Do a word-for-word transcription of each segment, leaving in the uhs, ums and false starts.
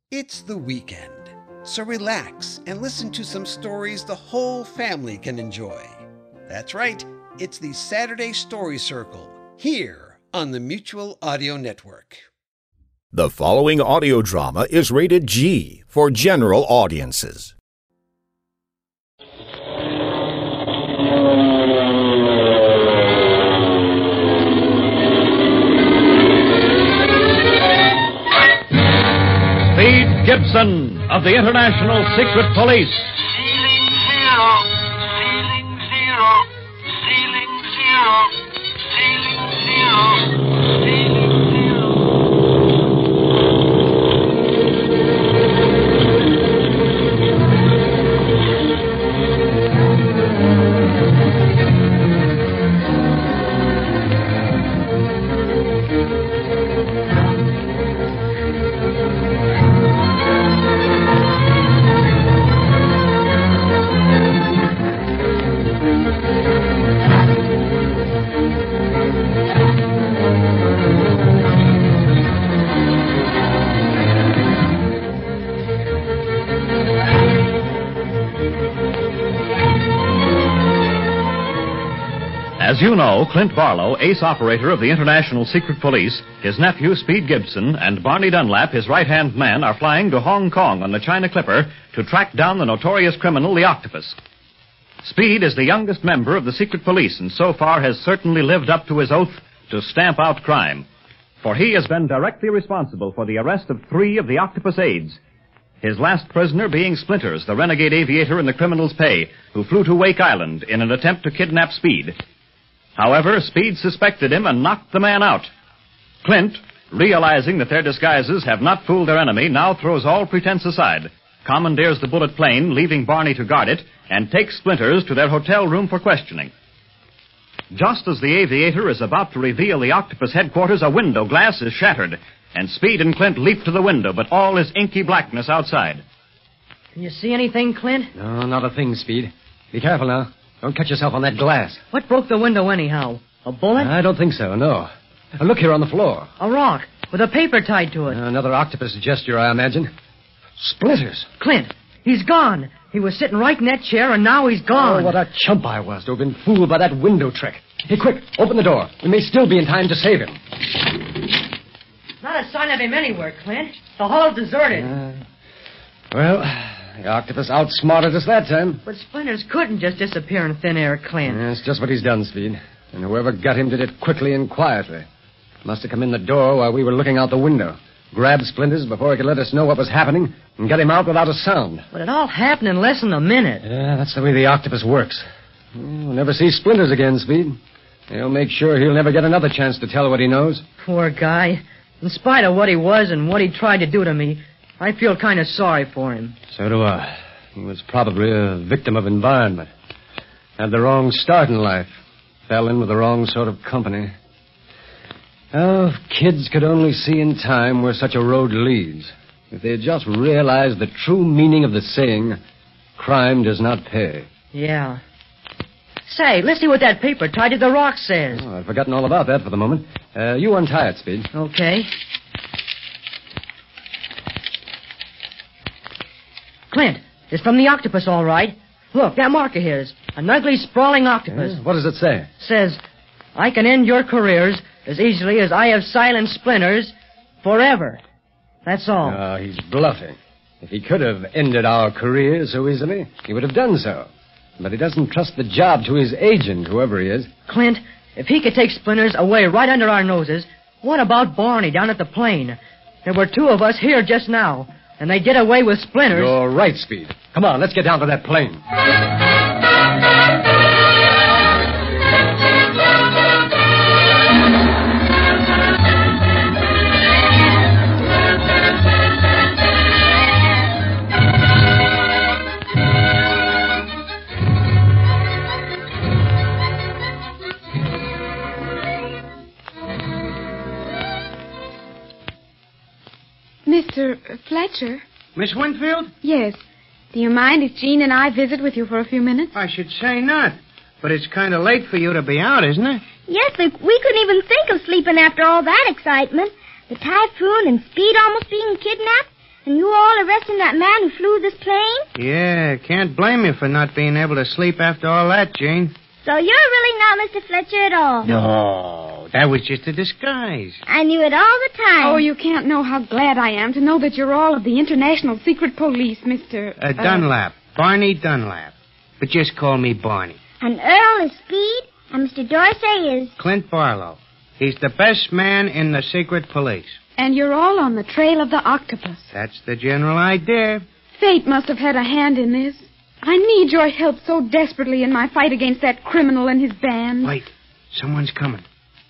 It's the weekend, so relax and listen to some stories the whole family can enjoy. That's right, it's the Saturday Story Circle, here on the Mutual Audio Network. The following audio drama is rated G for general audiences. Speed Gibson of the International Secret Police. Ceiling zero, ceiling zero, ceiling zero, ceiling zero, ceiling zero. As you know, Clint Barlow, ace operator of the International Secret Police, his nephew, Speed Gibson, and Barney Dunlap, his right-hand man, are flying to Hong Kong on the China Clipper to track down the notorious criminal, the Octopus. Speed is the youngest member of the Secret Police and so far has certainly lived up to his oath to stamp out crime. For he has been directly responsible for the arrest of three of the Octopus aides, his last prisoner being Splinters, the renegade aviator in the criminal's pay, who flew to Wake Island in an attempt to kidnap Speed. However, Speed suspected him and knocked the man out. Clint, realizing that their disguises have not fooled their enemy, now throws all pretense aside, commandeers the bullet plane, leaving Barney to guard it, and takes Splinters to their hotel room for questioning. Just as the aviator is about to reveal the Octopus headquarters, a window glass is shattered, and Speed and Clint leap to the window, but all is inky blackness outside. Can you see anything, Clint? No, not a thing, Speed. Be careful now. Don't cut yourself on that glass. What broke the window anyhow? A bullet? I don't think so, no. Now, look here on the floor. A rock with a paper tied to it. Uh, another octopus gesture, I imagine. Splinters. Clint, he's gone. He was sitting right in that chair, and now he's gone. Oh, what a chump I was to have been fooled by that window trick. Hey, quick, open the door. We may still be in time to save him. Not a sign of him anywhere, Clint. The hall's deserted. Uh, well, the octopus outsmarted us that time. But Splinters couldn't just disappear in thin air, Clint. Yeah, that's just what he's done, Speed. And whoever got him did it quickly and quietly. Must have come in the door while we were looking out the window. Grabbed Splinters before he could let us know what was happening and got him out without a sound. But it all happened in less than a minute. Yeah, that's the way the octopus works. We'll never see Splinters again, Speed. He'll make sure he'll never get another chance to tell what he knows. Poor guy. In spite of what he was and what he tried to do to me, I feel kind of sorry for him. So do I. He was probably a victim of environment. Had the wrong start in life. Fell in with the wrong sort of company. Oh, if kids could only see in time where such a road leads. If they had just realized the true meaning of the saying, crime does not pay. Yeah. Say, let's see what that paper tied to the rock says. Oh, I'd forgotten all about that for the moment. Uh, you untie it, Speed. Okay. Clint, it's from the octopus, all right. Look, that mark of his. An ugly, sprawling octopus. Yeah? What does it say? Says, I can end your careers as easily as I have silenced Splinters forever. That's all. Oh, he's bluffing. If he could have ended our career so easily, he would have done so. But he doesn't trust the job to his agent, whoever he is. Clint, if he could take Splinters away right under our noses, what about Barney down at the plane? There were two of us here just now, and they did away with Splinters. You're right, Speed. Come on, let's get down to that plane. Mister Fletcher? Miss Winfield? Yes. Do you mind if Jean and I visit with you for a few minutes? I should say not. But it's kind of late for you to be out, isn't it? Yes, Luke. We couldn't even think of sleeping after all that excitement. The typhoon and Speed almost being kidnapped. And you all arresting that man who flew this plane? Yeah, can't blame you for not being able to sleep after all that, Gene. So you're really not Mister Fletcher at all? No, that was just a disguise. I knew it all the time. Oh, you can't know how glad I am to know that you're all of the International Secret Police, Mister Uh, Dunlap. Barney Dunlap. But just call me Barney. And Earl is Speed, and Mister Dorsey is... Clint Barlow. He's the best man in the secret police. And you're all on the trail of the octopus. That's the general idea. Fate must have had a hand in this. I need your help so desperately in my fight against that criminal and his band. Wait, someone's coming.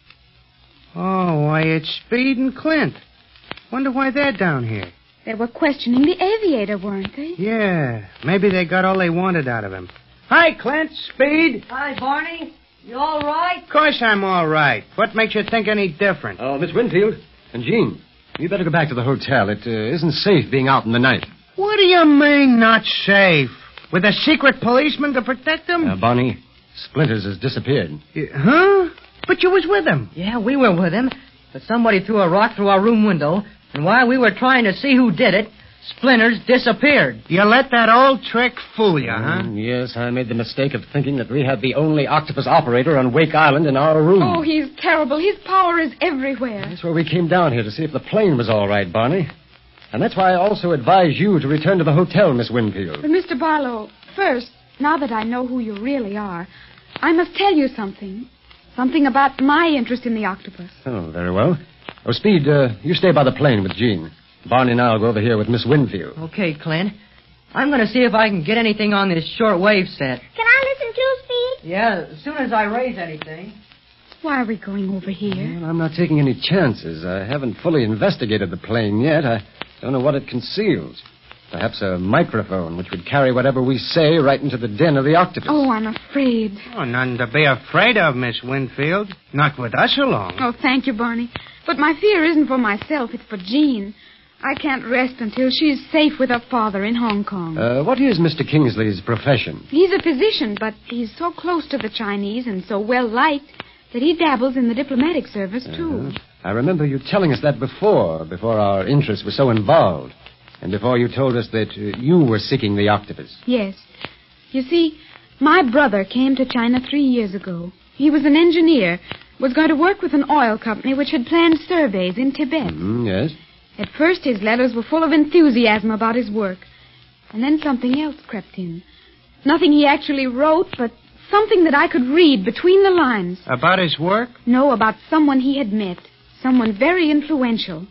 Oh, why, it's Speed and Clint. Wonder why they're down here. They were questioning the aviator, weren't they? Yeah, maybe they got all they wanted out of him. Hi, Clint, Speed. Hi, Barney. You all right? Of course I'm all right. What makes you think any different? Oh, Miss Winfield and Jean, you better go back to the hotel. It uh, isn't safe being out in the night. What do you mean, not safe? With a secret policeman to protect them? Uh, Barney, Splinters has disappeared. Uh, huh? But you was with him. Yeah, we were with him. But somebody threw a rock through our room window, and while we were trying to see who did it, Splinters disappeared. You let that old trick fool you, huh? Mm, yes, I made the mistake of thinking that we had the only octopus operator on Wake Island in our room. Oh, he's terrible. His power is everywhere. That's why we came down here, to see if the plane was all right, Barney. And that's why I also advise you to return to the hotel, Miss Winfield. But, Mister Barlow, first, now that I know who you really are, I must tell you something. Something about my interest in the octopus. Oh, very well. Oh, Speed, uh, you stay by the plane with Jean. Barney and I'll go over here with Miss Winfield. Okay, Clint. I'm going to see if I can get anything on this shortwave set. Can I listen too, Speed? Yeah, as soon as I raise anything. Why are we going over here? Well, I'm not taking any chances. I haven't fully investigated the plane yet. I don't know what it conceals. Perhaps a microphone, which would carry whatever we say right into the den of the octopus. Oh, I'm afraid. Oh, nothing to be afraid of, Miss Winfield. Not with us along. Oh, thank you, Barney. But my fear isn't for myself, it's for Jean. I can't rest until she's safe with her father in Hong Kong. Uh, what is Mister Kingsley's profession? He's a physician, but he's so close to the Chinese and so well-liked that he dabbles in the diplomatic service, too. Uh, I remember you telling us that before, before our interest was so involved, and before you told us that uh, you were seeking the octopus. Yes. You see, my brother came to China three years ago. He was an engineer, was going to work with an oil company which had planned surveys in Tibet. Mm, yes. At first, his letters were full of enthusiasm about his work. And then something else crept in. Nothing he actually wrote, but something that I could read between the lines. About his work? No, about someone he had met. Someone very influential.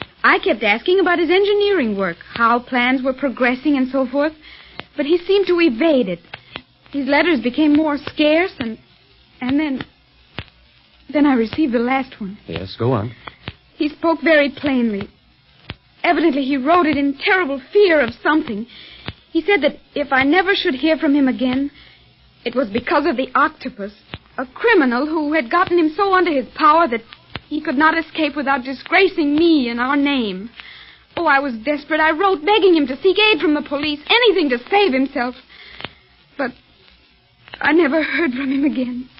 I kept asking about his engineering work, how plans were progressing and so forth. But he seemed to evade it. His letters became more scarce, and... And then... Then I received the last one. Yes, go on. He spoke very plainly. Evidently, he wrote it in terrible fear of something. He said that if I never should hear from him again, it was because of the octopus, a criminal who had gotten him so under his power that he could not escape without disgracing me and our name. Oh, I was desperate. I wrote begging him to seek aid from the police, anything to save himself. But I never heard from him again.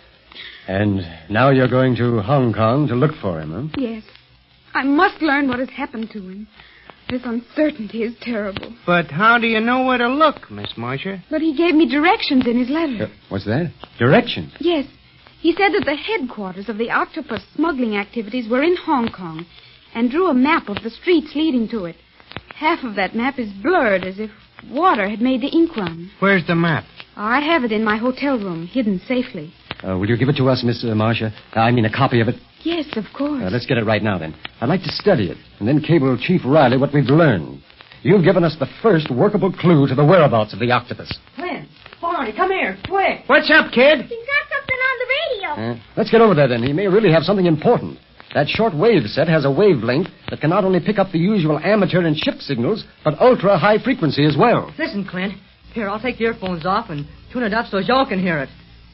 And now you're going to Hong Kong to look for him, huh? Yes. I must learn what has happened to him. This uncertainty is terrible. But how do you know where to look, Miss Marcia? But he gave me directions in his letter. Uh, what's that? Directions? Yes. He said that the headquarters of the octopus smuggling activities were in Hong Kong and drew a map of the streets leading to it. Half of that map is blurred as if water had made the ink run. Where's the map? I have it in my hotel room, hidden safely. Uh, will you give it to us, Miss uh, Marcia? Uh, I mean, a copy of it? Yes, of course. Uh, let's get it right now, then. I'd like to study it, and then cable Chief Riley what we've learned. You've given us the first workable clue to the whereabouts of the octopus. Clint, Barney, come here, quick. What's up, kid? He's got something on the radio. Uh, let's get over there, then. He may really have something important. That short wave set has a wavelength that can not only pick up the usual amateur and ship signals, but ultra-high frequency as well. Listen, Clint. Here, I'll take the earphones off and tune it up so y'all can hear it.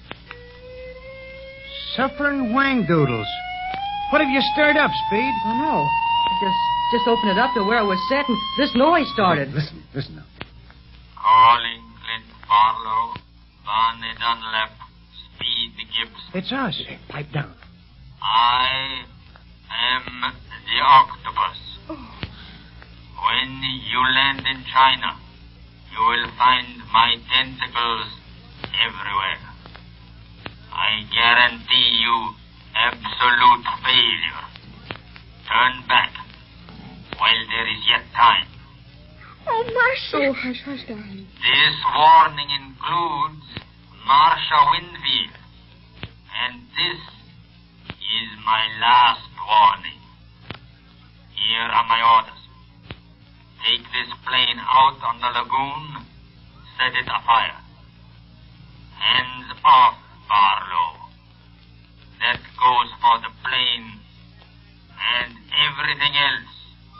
Suffering wang-doodles. What have you stirred up, Speed? Oh, no. I just, just opened it up to where it was set, and this noise started. Listen, listen now. Calling Clint Barlow, Barney Dunlap, Speed Gibson. It's us. Hey, pipe down. I am the octopus. When you land in China, you will find my tentacles everywhere. I guarantee you absolute failure. Turn back while there is yet time. Oh, Marcia. Oh, hush, hush, darling. This warning includes Marcia Winfield. And this is my last warning. Here are my orders. Take this plane out on the lagoon, set it afire. Hands off, Barlow. That goes for the plane and everything else.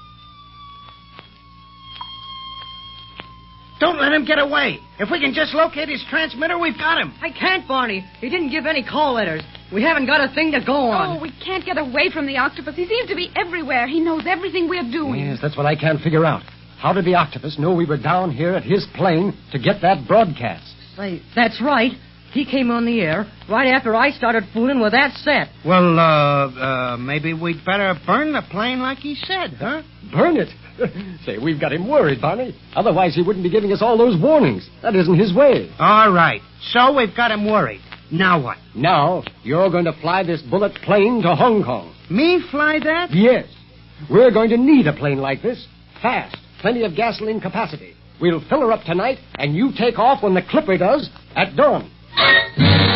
Don't let him get away. If we can just locate his transmitter, we've got him. I can't, Barney. He didn't give any call letters. We haven't got a thing to go on. Oh, we can't get away from the octopus. He seems to be everywhere. He knows everything we're doing. Yes, that's what I can't figure out. How did the octopus know we were down here at his plane to get that broadcast? Say, that's right. He came on the air right after I started fooling with that set. Well, uh, uh, maybe we'd better burn the plane like he said, huh? Burn it? Say, we've got him worried, Barney. Otherwise, he wouldn't be giving us all those warnings. That isn't his way. All right. So we've got him worried. Now what? Now, you're going to fly this bullet plane to Hong Kong. Me fly that? Yes. We're going to need a plane like this. Fast. Plenty of gasoline capacity. We'll fill her up tonight, and you take off when the Clipper does at dawn.